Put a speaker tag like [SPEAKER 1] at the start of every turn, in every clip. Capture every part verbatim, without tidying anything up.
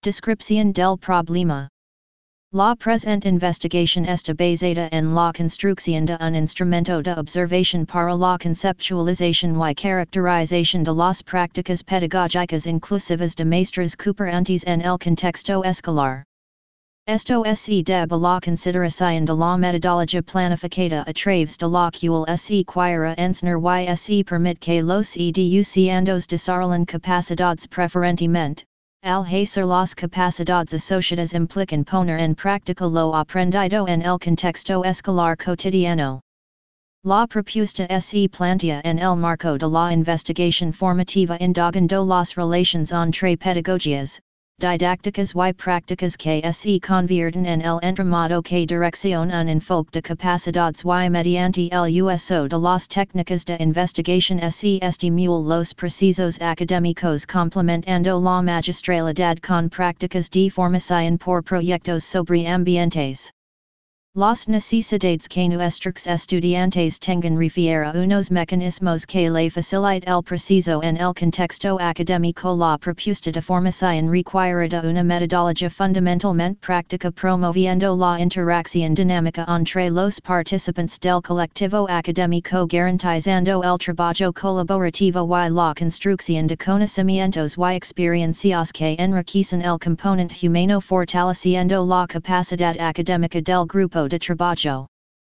[SPEAKER 1] Descripción del problema. La presente investigación está basada en la construcción de un instrumento de observación para la conceptualización y caracterización de las prácticas pedagógicas inclusivas de maestros cooperantes en el contexto escolar. Esto se debe a la consideración de la metodología planificada a través de la cual se quiere enseñar y se permite que los educandos desarrollen capacidades preferentemente. Al hacer las capacidades asociadas implican poner en práctica lo aprendido en el contexto escolar cotidiano. La propuesta se plantea en el marco de la investigación formativa indagando las relaciones entre pedagogías, didácticas y prácticas que se convierten en el entramado que direcciona un enfoque de capacidades y mediante el uso de las técnicas de investigación se estimula los procesos académicos complementando la magistralidad con prácticas de formación por proyectos sobre ambientes. Las necesidades que nuestros estudiantes tengan refiere a unos mecanismos que le facilite el proceso en el contexto académico. La propuesta de formación requiere de una metodología fundamentalmente práctica promoviendo la interacción dinámica entre los participantes del colectivo académico garantizando el trabajo colaborativo y la construcción de conocimientos y experiencias que enriquecen el componente humano fortaleciendo la capacidad académica del grupo de trabajo.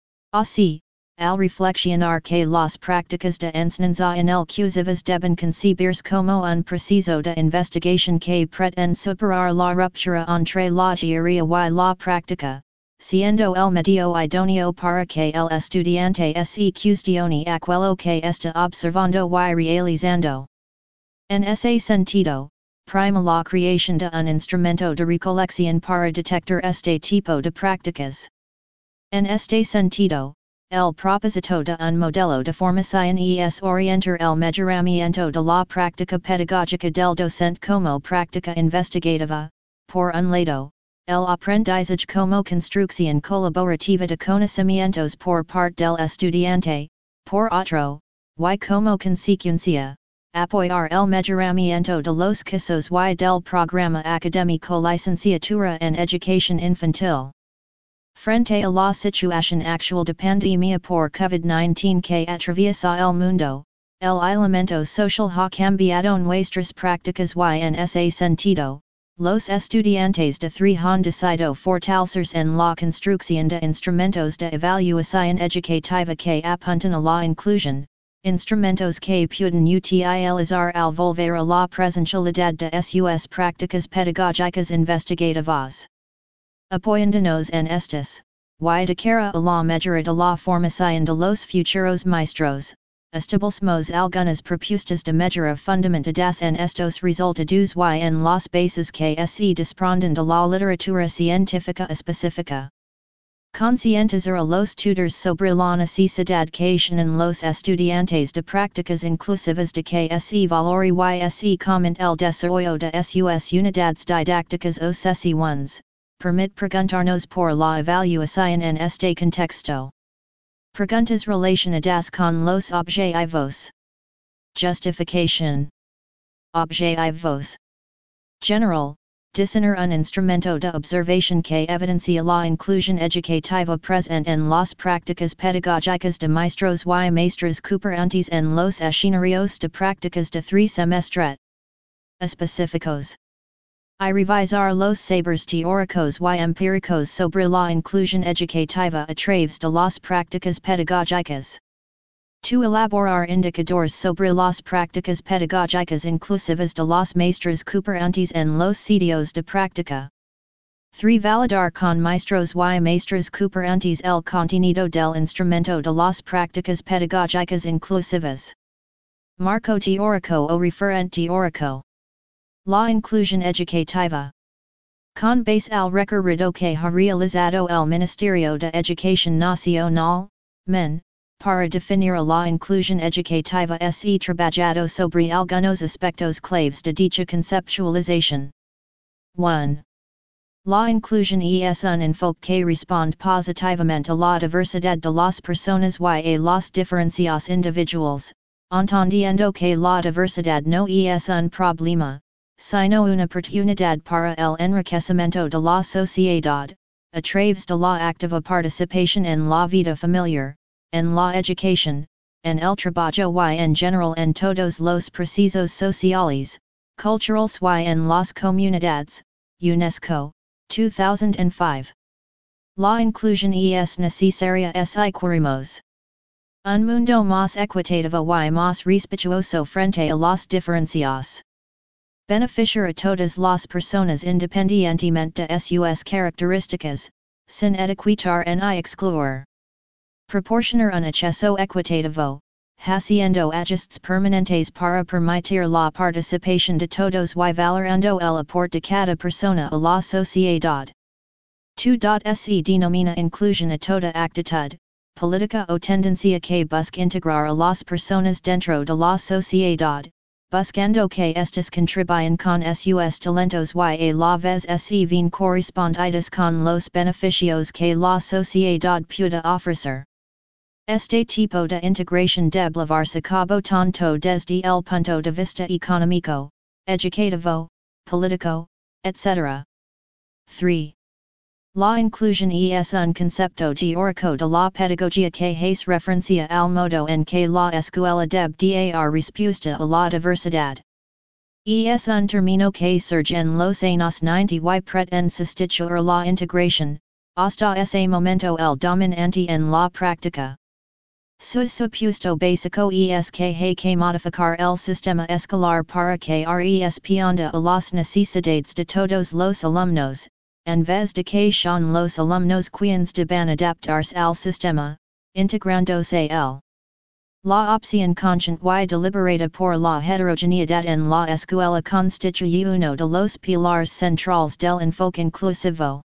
[SPEAKER 1] Así, al reflexionar que las prácticas de enseñanza inclusivas deben concebirse como un proceso de investigación que pretende superar la ruptura entre la teoría y la práctica, siendo el medio idóneo para que el estudiante se cuestione aquello que está observando y realizando. En ese sentido, prima la creación de un instrumento de recolección para detectar este tipo de prácticas. En este sentido, el propósito de un modelo de formación es orientar el mejoramiento de la práctica pedagógica del docente como práctica investigativa, por un lado, el aprendizaje como construcción colaborativa de conocimientos por parte del estudiante, por otro, y como consecuencia, apoyar el mejoramiento de los casos y del programa académico licenciatura en educación infantil. Frente a la situación actual de pandemia por COVID diecinueve que atraviesa el mundo, el aislamiento social ha cambiado nuestras prácticas y en ese sentido, los estudiantes de tres han decidido fortalecerse en la construcción de instrumentos de evaluación educativa que apuntan a la inclusión, instrumentos que pueden utilizar al volver a la presencialidad de sus prácticas pedagógicas investigativas. Apoyándonos en estas, y de cara a la mejora de la formación de los futuros maestros, establecemos algunas propuestas de mejora fundamentadas en estos resultados y en las bases que se desprenden de la literatura científica específica. Concientizar a los tutores sobre la necesidad que tienen los estudiantes de prácticas inclusivas de que se valore y se comente el desarrollo de sus unidades didácticas o sesiones. Permite preguntarnos por la evaluación en este contexto. Preguntas relacionadas con los objetivos. Justification. Objetivos. General, diseñar un instrumento de observación que evidencia la inclusión educativa presente en las prácticas pedagógicas de maestros y maestras cooperantes en los escenarios de prácticas de trimestre. Específicos. Y revisar los saberes teóricos y empíricos sobre la inclusión educativa a través de las prácticas pedagógicas. To elaborar indicadores sobre las prácticas pedagógicas inclusivas de los maestros cooperantes en los sitios de práctica. tres Validar con maestros y maestras cooperantes el contenido del instrumento de las prácticas pedagógicas inclusivas. Marco teórico o referente teórico. La inclusión educativa. Con base al recorrido que ha realizado el Ministerio de Educación Nacional, M E N, para definir la inclusión educativa se trabajado sobre algunos aspectos claves de dicha conceptualización. uno. La inclusión es un enfoque que responde positivamente a la diversidad de las personas y a las diferencias individuales, entendiendo que la diversidad no es un problema, sino una oportunidad para el enriquecimiento de la sociedad, a través de la activa participación en la vida familiar, en la educación, en el trabajo y en general en todos los procesos sociales, culturales y en las comunidades, UNESCO, two thousand five. La inclusión es necesaria si queremos un mundo más equitativo y más respetuoso frente a las diferencias. Beneficiar a todas las personas independientemente de sus características, sin etiquetar ni excluir. Proporcionar un acceso equitativo, haciendo ajustes permanentes para permitir la participación de todos y valorando el aporte de cada persona a la sociedad. two. Se denomina inclusión a toda actitud, política o tendencia que busca integrar a las personas dentro de la sociedad, buscando que estas contribuyan con sus talentos y a la vez se ven correspondidas con los beneficios que la sociedad pueda ofrecer. Este tipo de integración debe llevarse a cabo tanto desde el punto de vista económico, educativo, político, etcétera. three. La inclusión es un concepto teórico de la pedagogía que hace referencia al modo en que la escuela debe dar respuesta a la diversidad. Es un término que surge en los años noventa y pretende sustituir la integración, hasta ese momento el dominante en la práctica. Su supuesto básico es que hay que modificar el sistema escolar para que responda a las necesidades de todos los alumnos, en vez de que son los alumnos quienes deban adaptarse al sistema, integrándose él. La opción consciente y deliberada por la heterogeneidad en la escuela constituye uno de los pilares centrales del enfoque inclusivo.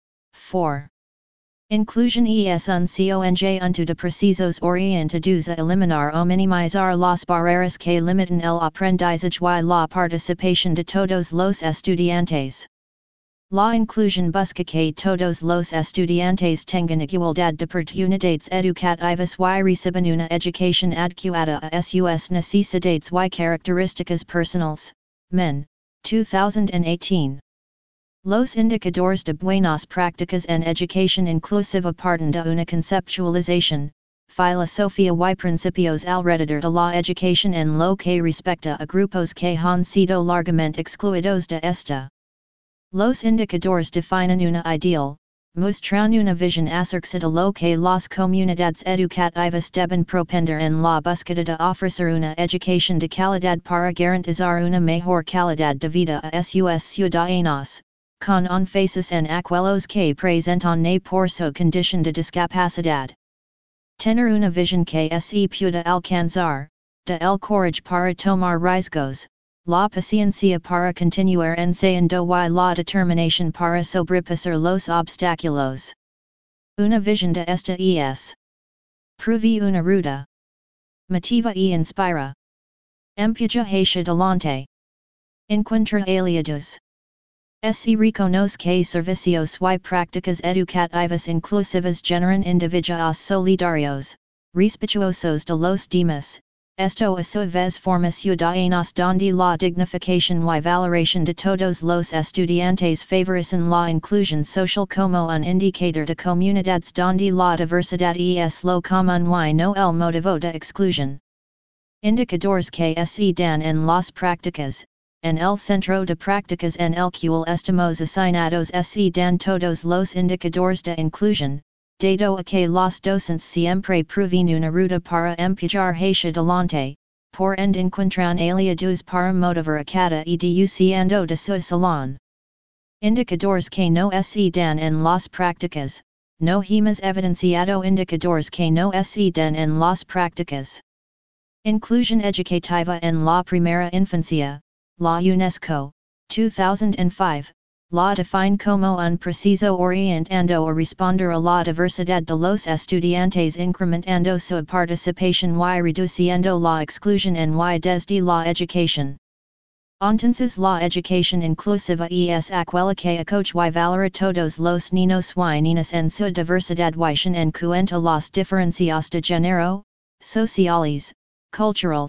[SPEAKER 1] four. Inclusión es un conjunto de procesos orientados a eliminar o minimizar las barreras que limitan el aprendizaje y la participación de todos los estudiantes. La inclusión busca que todos los estudiantes tengan igualdad de oportunidades educativas y reciban una educación adecuada a sus necesidades y características personales. M I N, two thousand eighteen. Los indicadores de buenas prácticas en educación inclusiva parten de una conceptualización, filosofía y principios alrededor de la educación en lo que respecta a grupos que han sido largamente excluidos de esta. Los indicadores definen una ideal, muestran una visión acerca de lo que las comunidades educativas deben propender en la búsqueda de ofrecer una educación de calidad para garantizar una mejor calidad de vida a sus ciudadanos, con énfasis en aquellos que presentan na por su condición de discapacidad. Tener una visión que se pueda alcanzar, de el courage para tomar riesgos, la paciencia para continuar ensayando y la determinación para sobrepasar los obstáculos. Una visión de esta es. Pruebe una ruta. Motiva y inspira. Empuja hacia adelante. Encuentra aliados. Se reconoce que servicios y prácticas educativas inclusivas generan individuos solidarios, respetuosos de los demás. Esto a su vez forma ciudadanos donde la dignificación y valoración de todos los estudiantes favorecen la inclusión social como un indicador de comunidades donde la diversidad es lo común y no el motivo de exclusión. Indicadores que se dan en las prácticas, en el centro de prácticas en el cual estamos asignados se dan todos los indicadores de inclusión. Dado a que los docentes siempre proveen una ruta para empujar hacia adelante, por ende encuentran aliados para motivar a cada educando de su salón. Indicadores que no se dan en las prácticas, no hemos evidenciado indicadores que no se dan en las prácticas. Inclusión educativa en la primera infancia, la UNESCO, two thousand five. La define como un proceso orientando a responder a la diversidad de los estudiantes incrementando su participación y reduciendo la exclusión en y desde la educación. Entonces la educación inclusiva es aquella que acoge y valora todos los niños y niñas en su diversidad y tiene en cuenta las diferencias de género, sociales, culturales,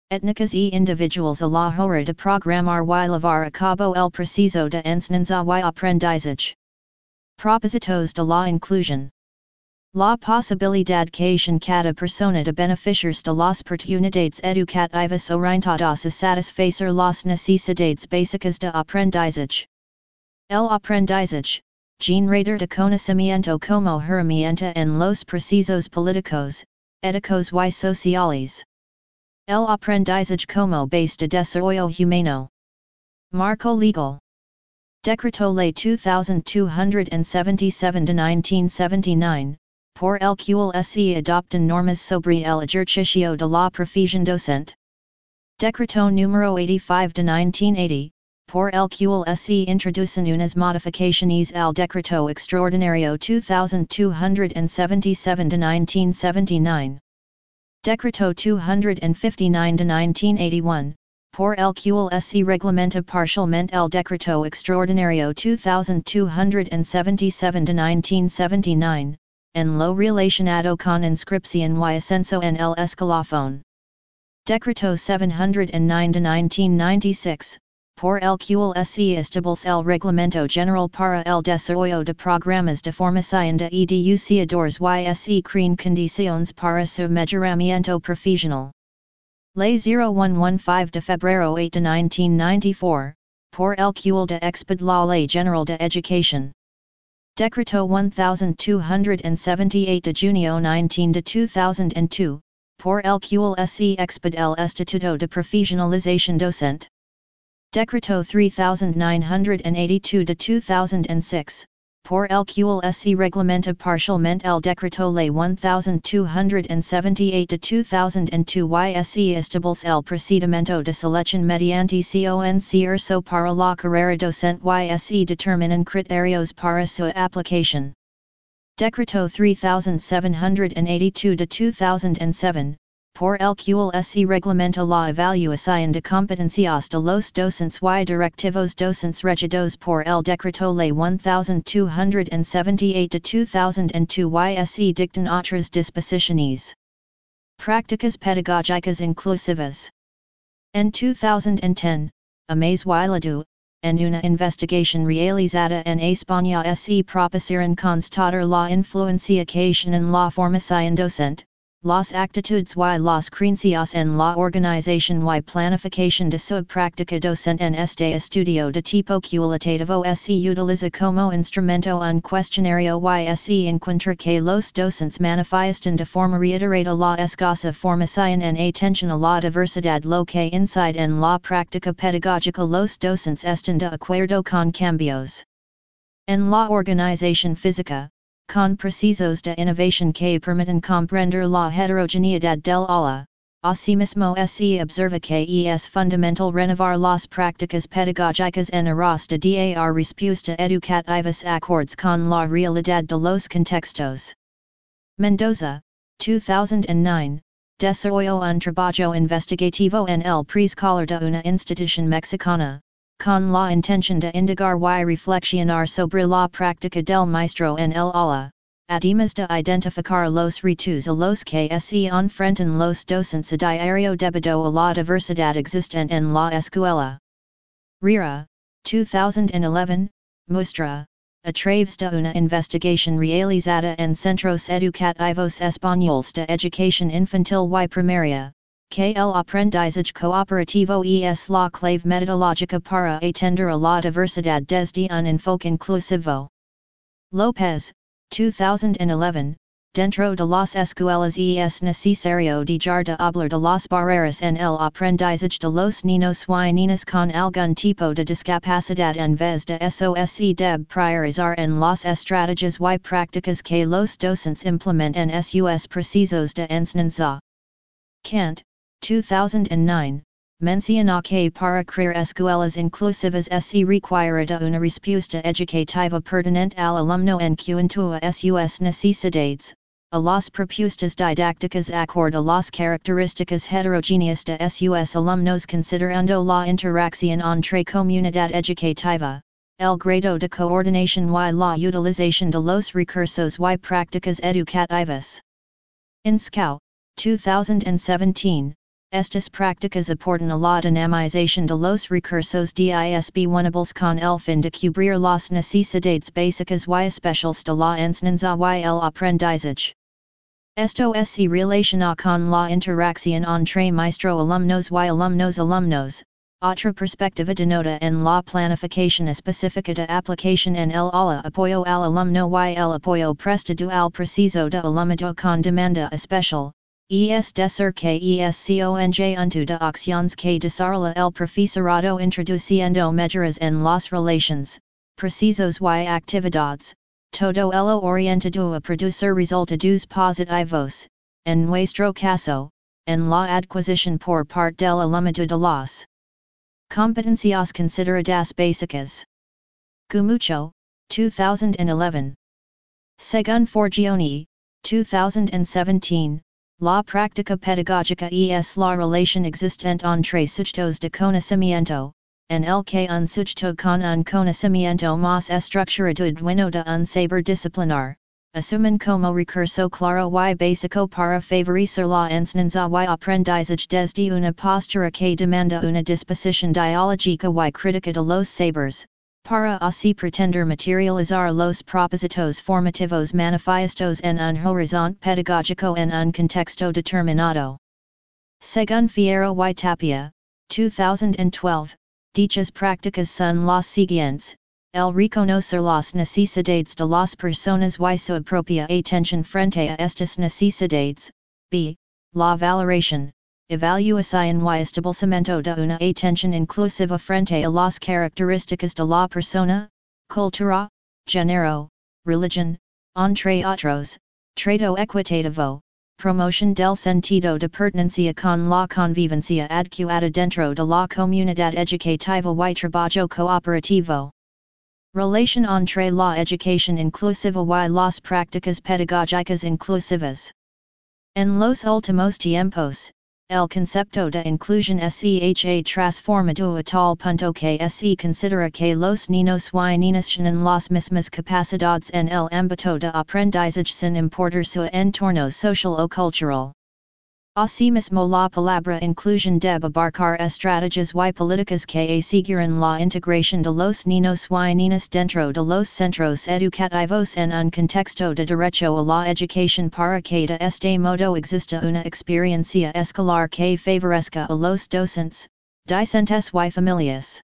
[SPEAKER 1] étnicas e individuals a la hora de programar y llevar a cabo el proceso de enseñanza y aprendizaje. Propósitos de la inclusión. La posibilidad que cada persona de beneficiarse de las oportunidades educativas orientadas a satisfacer las necesidades básicas de aprendizaje. El aprendizaje, generator de conocimiento como herramienta en los procesos políticos, éticos y sociales. El aprendizaje como base de desarrollo humano. Marco legal. Decreto Ley two thousand two hundred seventy-seven de nineteen seventy-nine, por el cual se adoptan normas sobre el ejercicio de la profesión docente. Decreto número eighty-five de nineteen eighty, por el cual se introducen unas modificaciones al Decreto Extraordinario two thousand two hundred seventy-seven de nineteen seventy-nine. Decreto two hundred fifty-nine de nineteen eighty-one, por el cual se reglamenta parcialmente el Decreto Extraordinario two thousand two hundred seventy-seven de nineteen seventy-nine, en lo relacionado con inscripción y ascenso en el escalafón. Decreto seven hundred nine de nineteen ninety-six, por el cual se establece el Reglamento General para el Desarrollo de Programas de Formación de Educadores y se crean condiciones para su mejoramiento profesional. Ley zero one fifteen de febrero eight de nineteen ninety-four, por el cual de exped la Ley General de Educación. Decreto twelve seventy-eight de junio nineteen de two thousand two, por el cual se exped el Estatuto de Profesionalización Docente. Decreto thirty-nine eighty-two de two thousand six, por el cual se reglamenta parcialmente el Decreto Ley twelve seventy-eight de two thousand two y se establece el procedimiento de selección mediante concurso para la carrera docente y se determinan criterios para su aplicación. Decreto thirty-seven eighty-two de two thousand seven, por el cual se reglamenta la evaluación de competencias de los docentes y directivos docentes regidos por el Decreto Ley twelve seventy-eight de two thousand two y se dictan otras disposiciones. Prácticas pedagógicas inclusivas. En two thousand ten, a mes y lado, en una investigación realizada en España se propusieron constatar la influencia que en la formación docente, las actitudes y las creencias en la organización y planificación de su práctica docente en este estudio de tipo cualitativo se utiliza como instrumento un cuestionario y se encuentra que los docentes manifiestan de forma reiterada la escasa formación en atención a la diversidad, lo que incide en la práctica pedagógica. Los docentes están de acuerdo con cambios en la organización física, con procesos de innovación que permiten comprender la heterogeneidad del aula. Asimismo se observa que es fundamental renovar las prácticas pedagógicas en aras de dar respuesta educativas acordes con la realidad de los contextos. Mendoza, two thousand nine, desarrolló un trabajo investigativo en el preescolar de una institución mexicana, con la intención de indagar y reflexionar sobre la práctica del maestro en el aula, además de identificar los retos a los que se enfrentan los docentes a diario debido a la diversidad existente en la escuela. Riera, two thousand eleven, muestra, a través de una investigación realizada en Centros Educativos Españoles de Educación Infantil y Primaria, que el aprendizaje cooperativo es la clave metodológica para atender a la diversidad desde un enfoque inclusivo. López, two thousand eleven, dentro de las escuelas es necesario dejar de hablar de las barreras en el aprendizaje de los niños y niñas con algún tipo de discapacidad en vez de eso se debe priorizar en las estrategias y prácticas que los docentes implementan en sus procesos de enseñanza. Kant, two thousand nine, menciona que para crear escuelas inclusivas se requerirá una respuesta educativa pertinente al alumno en cuanto a sus necesidades, a las propuestas didácticas acorde a las características heterogéneas de sus alumnos considerando la interacción entre comunidad educativa, el grado de coordinación y la utilización de los recursos y prácticas educativas. In Scout, two thousand seventeen, estas prácticas aportan a la dinamización de los recursos disponibles con el fin de cubrir las necesidades básicas y especiales de la enseñanza y el aprendizaje. Esto se relaciona con la interacción entre maestro alumnos y alumnos alumnos. Otra perspectiva denota en la planificación específica de aplicación en el aula apoyo al alumno y el apoyo prestado al preciso de alumno con demanda especial, es decir que es conjunto de acciones que desarrolla el profesorado introduciendo mejoras en las relaciones, precisos y actividades, todo ello orientado a producir resultados positivos, en nuestro caso, en la adquisición por parte del alumno de las competencias consideradas básicas. Gumucho, two thousand eleven. Según Forgione, two thousand seventeen, la práctica pedagógica es la relación existente entre sujetos de conocimiento, en el que un sujeto con un conocimiento más estructurado dueño de un saber disciplinar, asumen como recurso claro y básico para favorecer la enseñanza y aprendizaje desde una postura que demanda una disposición dialógica y crítica de los saberes, para así pretender materializar los propósitos formativos manifiestos en un horizonte pedagógico en un contexto determinado. Según Fierro y Tapia, two thousand twelve, dichas prácticas son las siguientes: el reconocer las necesidades de las personas y su propia atención frente a estas necesidades, b. la valoración, evaluación y establecimiento de una atención inclusiva frente a las características de la persona, cultura, género, religión, entre otros, trato equitativo, promoción del sentido de pertenencia con la convivencia adecuada dentro de la comunidad educativa y trabajo cooperativo. Relación entre la educación inclusiva y las prácticas pedagógicas inclusivas. En los últimos tiempos, el concepto de inclusión se ha transformado a tal punto que se considera que los niños y niñas tienen las mismas capacidades en el ámbito de aprendizaje sin importar su entorno social o cultural. Asimismo, la palabra inclusión debe abarcar estrategias y políticas que aseguren la integración de los niños y niñas dentro de los centros educativos en un contexto de derecho a la educación para que de este modo exista una experiencia escolar que favorezca a los docentes, discentes y familias.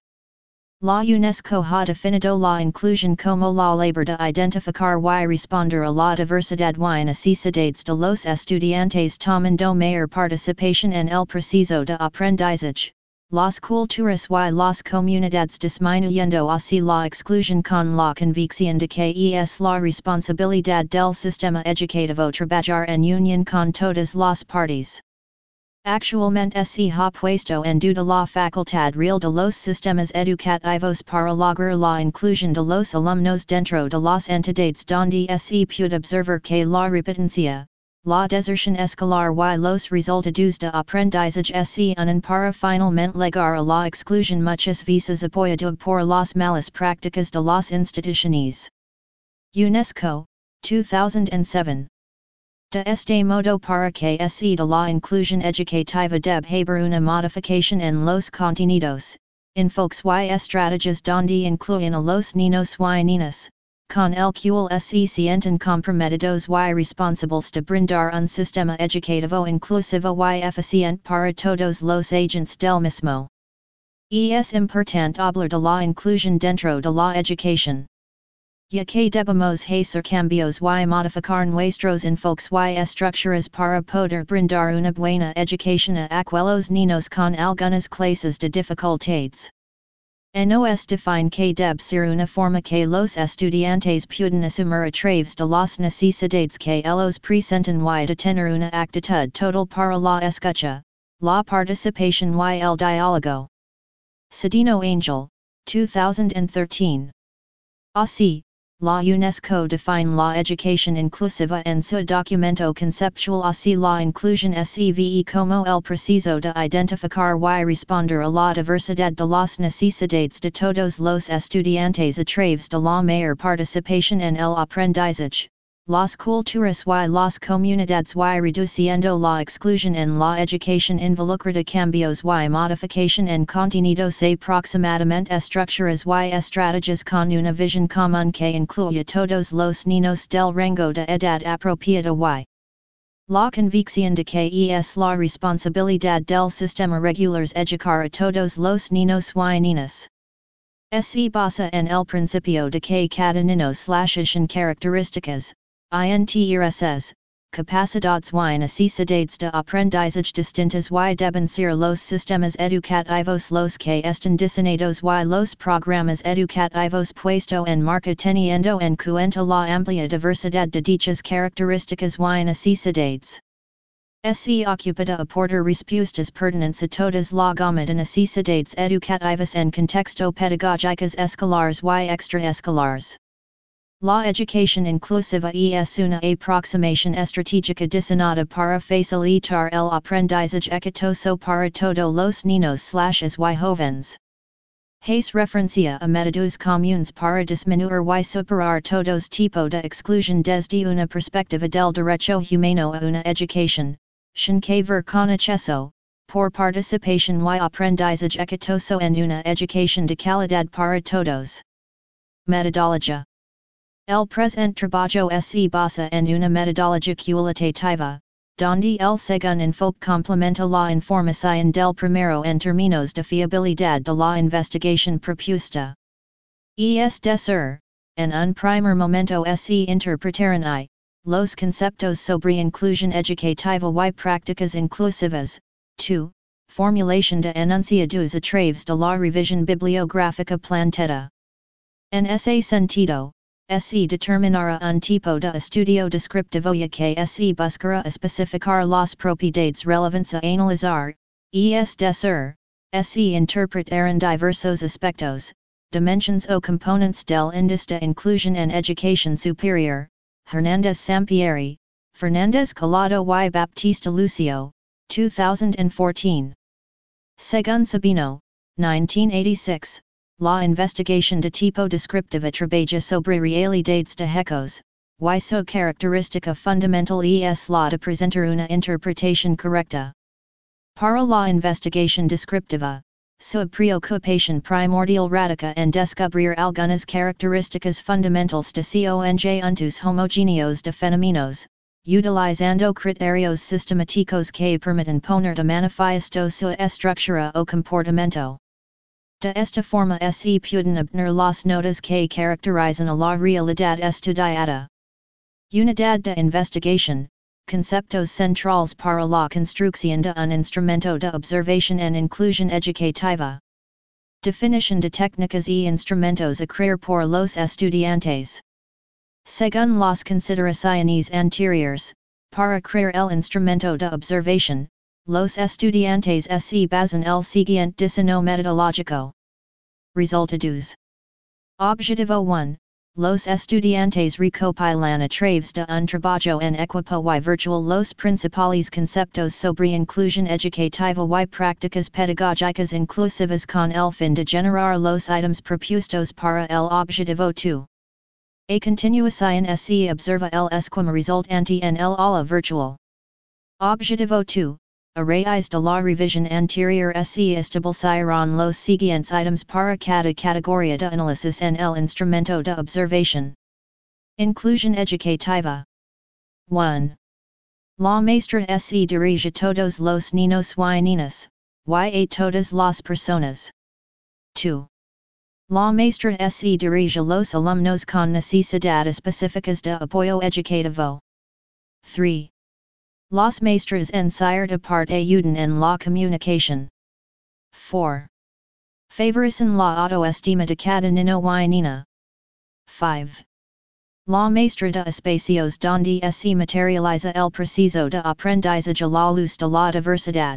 [SPEAKER 1] La UNESCO ha definido la inclusión como la labor de identificar y responder a la diversidad y necesidades de los estudiantes tomando mayor participación en el proceso de aprendizaje, las culturas y las comunidades disminuyendo así la exclusión con la convicción de que es la responsabilidad del sistema educativo trabajar en unión con todas las partes. Actualmente se ha puesto en duda la facultad real de los sistemas educativos para lograr la inclusión de los alumnos dentro de las entidades donde se puede observar que la repetencia, la deserción escolar y los resultados de aprendizaje se unen para finalmente llegar a la exclusión muchas veces apoyado por las malas prácticas de las instituciones. UNESCO, two thousand seven. De este modo para que se de la inclusión educativa debe haber una modificación en los contenidos, enfoques y estrategias donde incluyen a los niños y niñas, con el cual se sienten comprometidos y responsables de brindar un sistema educativo inclusivo y eficiente para todos los agentes del mismo. Es importante hablar de la inclusión dentro de la educación. Ya que debemos hacer cambios y modificar nuestros enfoques y estructuras para poder brindar una buena educación a aquellos niños con algunas clases de dificultades. No es define que debe ser una forma que los estudiantes puedan asumir a través de las necesidades que ellos presenten y de tener una actitud total para la escucha, la participación y el diálogo. Cedeno Angel, two thousand thirteen. Así, la UNESCO define la educación inclusiva en su documento conceptual así la inclusión se como el proceso de identificar y responder a la diversidad de las necesidades de todos los estudiantes a través de la mayor participación en el aprendizaje, las culturas y las comunidades y reduciendo la exclusión en la educación involucrada cambios y modificación en contenidos aproximadamente estructuras y estrategias con una visión común que incluya todos los niños del rango de edad apropiado y la convicción de que es la responsabilidad del sistema regulars educar a todos los niños y niñas. Se basa en el principio de que cada niño slashan características, intereses, capacidades y necesidades de aprendizaje distintas y deben ser los sistemas educativos los que están diseñados y los programas educativos puesto en marcha teniendo en cuenta la amplia diversidad de dichas características y necesidades. Se ocupa de aportar respuestas pertinentes a todas la gama de necesidades educativas en contexto pedagógicas escolares y extraescolares. La educación inclusiva es una aproximación estratégica diseñada para facilitar el aprendizaje exitoso para todos los niños y jóvenes. Hace referencia a métodos comunes para disminuir y superar todos tipo de exclusión desde una perspectiva del derecho humano a una educación, sin que ver con acceso, por participación y aprendizaje exitoso en una educación de calidad para todos. Metodología. El presente trabajo se basa en una metodología cualitativa, donde el segundo enfoque complementa la información del primero en términos de fiabilidad de la investigación propuesta. Es decir, en un primer momento se interpretaron y, los conceptos sobre inclusión educativa y prácticas inclusivas, dos, formulación de enunciados a través de la revisión bibliográfica planteada. En ese sentido, se determinará un tipo de estudio descriptivo y que se buscará especificar las propiedades relevantes a analizar, es decir, se interpretarán diversos aspectos, dimensions o componentes del índice de inclusión en educación superior, Hernández Sampieri, Fernández Collado y Baptista Lucio, two thousand fourteen. Según Sabino, nineteen eighty-six, la investigación de tipo descriptiva trabaja sobre realidades de hechos, y su característica fundamental es la de presentar una interpretación correcta. Para la investigación descriptiva, su preocupación primordial radica en descubrir algunas características fundamentales de conjuntos homogéneos de fenómenos, utilizando criterios sistemáticos que permiten poner de manifiesto su estructura o comportamiento. De esta forma se pueden obtener las notas que caracterizan a la realidad estudiada. Unidad de investigación, conceptos centrales para la construcción de un instrumento de observación en inclusión educativa. Definición de técnicas y instrumentos a crear por los estudiantes. Según las consideraciones anteriores, para crear el instrumento de observación, los estudiantes se basan el siguiente diseño metodológico. Resultados. Objetivo uno. Los estudiantes recopilan a través de un trabajo en equipo y virtual los principales conceptos sobre inclusión educativa y prácticas pedagógicas inclusivas con el fin de generar los ítems propuestos para el objetivo dos. A continuación se observa el esquema resultante en el aula virtual. Objetivo dos. A raíz de la revisión anterior se establecieron los siguientes items para cada categoría de análisis en el instrumento de observación. Inclusión educativa. uno. La maestra se dirige a todos los niños y niñas, y a todas las personas. dos. La maestra se dirige a los alumnos con necesidades específicas de apoyo educativo. tres. Las maestras en cierta parte ayudan en la comunicación. cuatro. Favorecen la autoestima de cada niño y niña. cinco. La maestra de espacios donde se materializa el proceso de aprendizaje a la luz de la diversidad.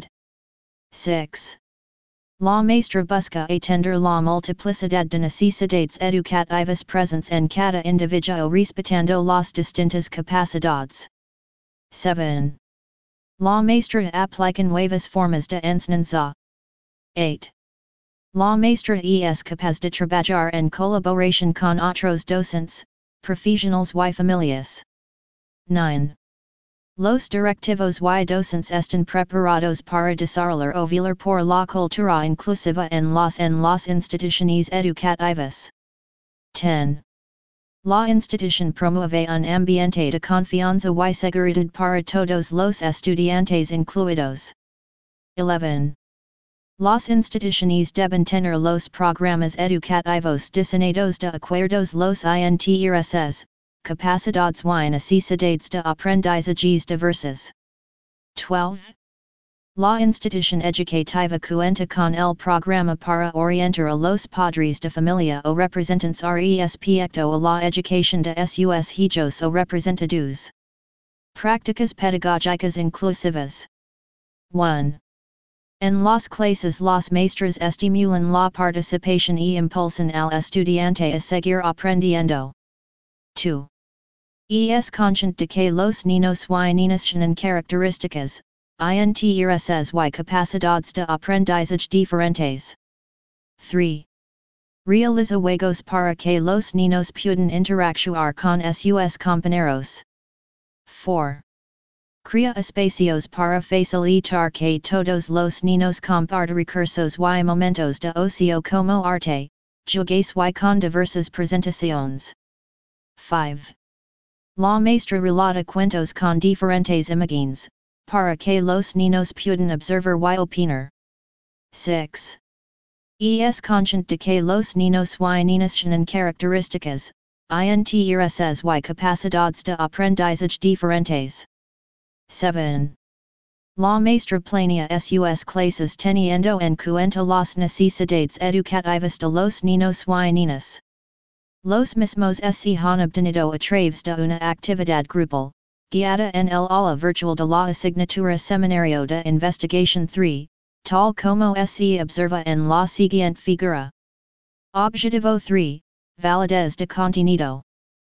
[SPEAKER 1] seis. La maestra busca atender la multiplicidad de necesidades educativas presentes en cada individuo respetando las distintas capacidades. siete. La maestra aplica nuevas formas de enseñanza. ocho. La maestra es capaz de trabajar en colaboración con otros docentes, profesionales y familias. nine. Los directivos y docentes están preparados para desarrollar o velar por la cultura inclusiva en las en las instituciones educativas. ten. La institución promueve un ambiente de confianza y seguridad para todos los estudiantes incluidos. eleven. Las instituciones deben tener los programas educativos diseñados de acuerdos los intereses, capacidades y necesidades de aprendizajes diversas. twelve. La institución educativa cuenta con el programa para orientar a los padres de familia o representantes respecto a la educación de sus hijos o representados. Prácticas pedagógicas inclusivas. one. En las clases los maestros estimulan la participación y impulsan al estudiante a seguir aprendiendo. two. Es consciente de que los niños y niñas tienen características, intereses y capacidades de aprendizaje diferentes. three. Realiza juegos para que los niños puedan interactuar con sus compañeros. four. Crea espacios para facilitar que todos los niños compartan recursos y momentos de ocio como arte, juegos y con diversas presentaciones. five. La maestra relata cuentos con diferentes imágenes, para que los niños puedan observar y opinar. six. Es consciente de que los niños y niñas tienen características, intereses y capacidades de aprendizaje diferentes. seven. La maestra planea sus clases teniendo en cuenta las necesidades educativas de los niños y niñas. Los mismos se han obtenido a través de una actividad grupal, guiada en el aula virtual de la asignatura Seminario de Investigación tres, tal como se observa en la siguiente figura. Objetivo tres, validez de contenido.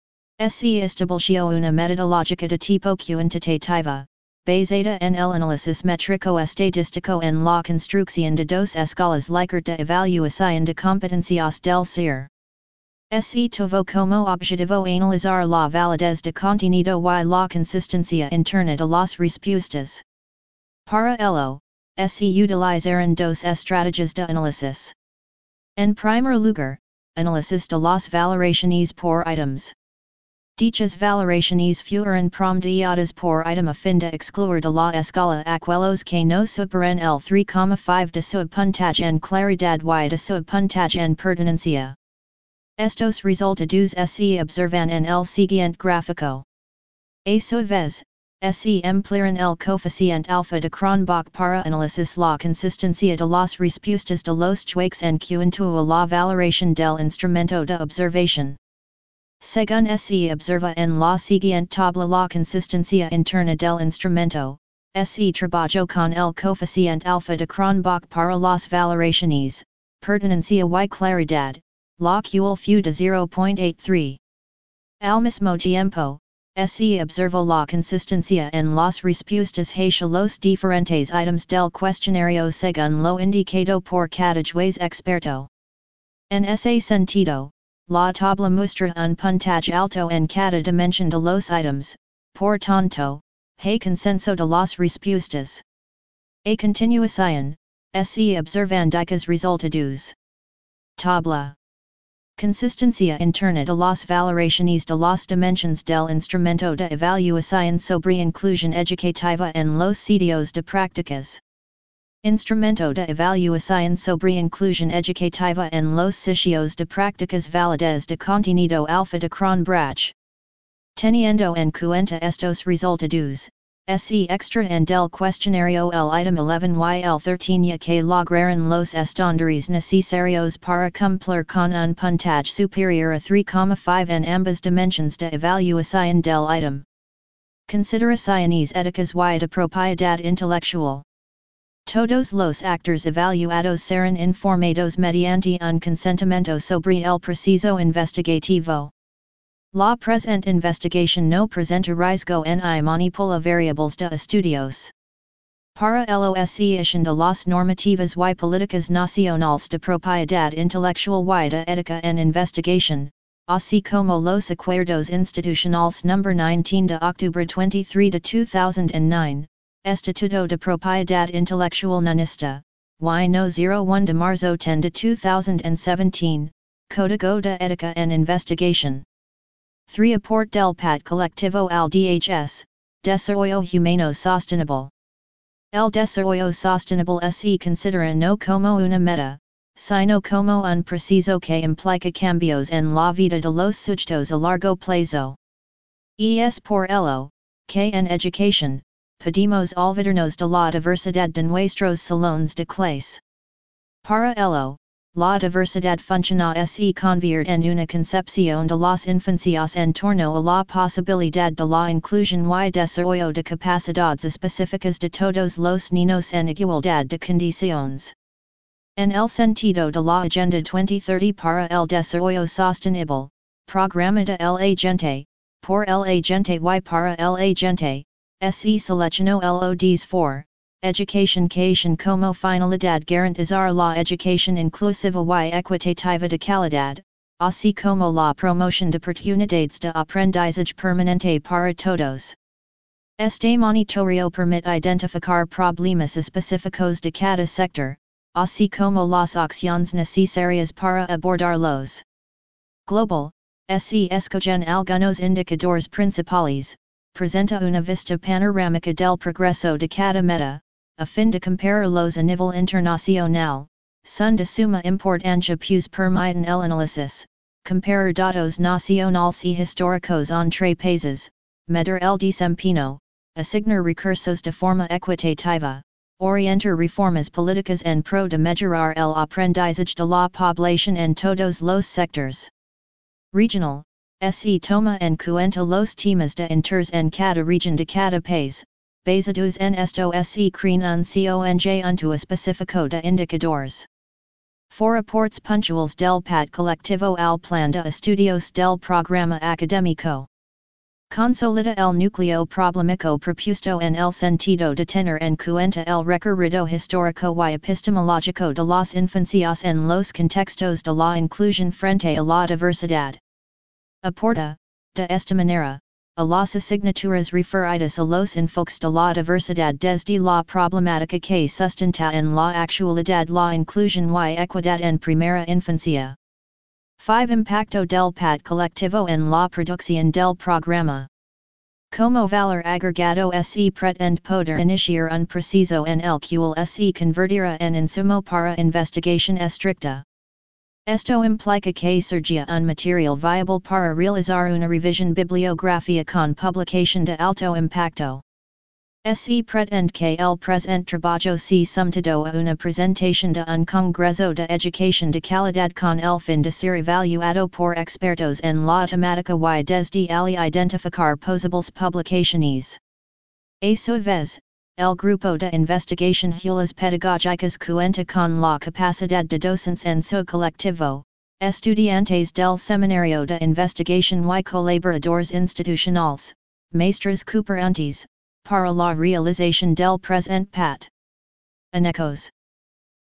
[SPEAKER 1] Se estableció una metodológica de tipo cuantitativa, basada en el análisis métrico estadístico en la construcción de dos escalas Likert de evaluación de competencias del S I R. Se tuvo como objetivo analizar la validez de contenido y la consistencia interna de las respuestas. Para ello, se utilizaron dos estrategias de análisis. En primer lugar, análisis de las valoraciones por items. Dichas valoraciones fueron promediadas por item a fin de excluir de la escala aquellos que no superan el tres coma cinco de su puntaje en claridad y de su puntaje en pertinencia. Estos resultados se observan en el siguiente gráfico. A su vez, se emplearon el coeficiente alfa de Cronbach para análisis la consistencia de las respuestas de los juegos en cuanto a la valoración del instrumento de observación. Según se observa en la siguiente tabla la consistencia interna del instrumento, se trabajó con el coeficiente alfa de Cronbach para las valoraciones, pertinencia y claridad, la cual fue de zero punto ochenta y tres. Al mismo tiempo, se observó la consistencia en las respuestas hacia los diferentes items del cuestionario según lo indicado por cada juez experto. En ese sentido, la tabla muestra un puntaje alto en cada dimensión de los items, por tanto, hay consenso de las respuestas. A continuación, se observan dichos resultados. Tabla. Consistencia interna de las valoraciones de las dimensiones del instrumento de evaluación sobre inclusión educativa en los sitios de prácticas. Instrumento de evaluación sobre inclusión educativa en los sitios de prácticas validez de contenido alfa de Cronbach. Teniendo en cuenta estos resultados, se extra en del cuestionario el item once y el trece que lograron los estándares necesarios para cumplir con un puntaje superior a tres coma cinco en ambas dimensiones de evaluación del item. Consideraciones éticas y de propiedad intelectual. Todos los actores evaluados serán informados mediante un consentimiento sobre el proceso investigativo. La presente investigación no presenta riesgo ni manipula variables de estudios. Para el osciación de las normativas y políticas nacionales de propiedad intelectual y de ética en investigación, así como los acuerdos institucionales number nineteen de octubre twenty-third de two thousand nine, Estatuto de Propiedad Intelectual Nunista, y no zero one de marzo ten de two thousand seventeen, Código de Ética en Investigación. three Aporte del Pacto Colectivo al D H S, Desarrollo Humano Sostenible. El desarrollo sostenible se considera no como una meta, sino como un proceso que implica cambios en la vida de los sujetos a largo plazo. Y es por ello, que en educación, podemos olvidarnos de la diversidad de nuestros salones de clase. Para ello, la diversidad funciona se convierte en una concepción de las infancias en torno a la posibilidad de la inclusión y desarrollo de capacidades específicas de todos los niños en igualdad de condiciones. En el sentido de la Agenda twenty thirty para el Desarrollo Sostenible, Programa de el Agente, por el Agente y para el Agente, se seleccionó el O D S four. Education cation como finalidad garantizar la educación inclusiva y equitativa de calidad, así como la promoción de oportunidades de aprendizaje permanente para todos. Este monitoreo permite identificar problemas específicos de cada sector, así como las acciones necesarias para abordarlos. Global, se escogen algunos indicadores principales, presenta una vista panorámica del progreso de cada meta, a fin de compararlos a nivel internacional, son de suma importancia pues permiten el análisis, comparar datos nacionales y históricos entre países, medir el desempeño, asignar recursos de forma equitativa, orientar reformas políticas en pro de mejorar el aprendizaje de la población en todos los sectores. Regional, se toma en cuenta los temas de interés en cada región de cada país, basados en esto se crean un conjunto específico de indicadores. For aportes puntuales del Pacto Colectivo al plan de estudios del programa académico. Consolida el núcleo problemático propuesto en el sentido de tener en cuenta el recorrido histórico y epistemológico de las infancias en los contextos de la inclusión frente a la diversidad. Aporta, de esta manera, a las asignaturas referidas a los enfoques de la diversidad desde la problemática que sustenta en la actualidad la inclusión y equidad en primera infancia. five Impacto del Pacto Colectivo en la producción del programa. Como valor agregado se pretende poder iniciar un proceso en el cual se convertirá en insumo para investigación estricta. Esto implica que surja un material viable para realizar una revisión bibliográfica con publicación de alto impacto. Se pretende que el presente trabajo sea sometido a una presentación de un congreso de educación de calidad con el fin de ser evaluado por expertos en la temática y desde allí identificar posibles publicaciones. A su vez, el grupo de investigación Hulas Pedagógicas cuenta con la capacidad de docentes en su colectivo, estudiantes del seminario de investigación y colaboradores institucionales, maestros cooperantes, para la realización del presente P A T. Anecos.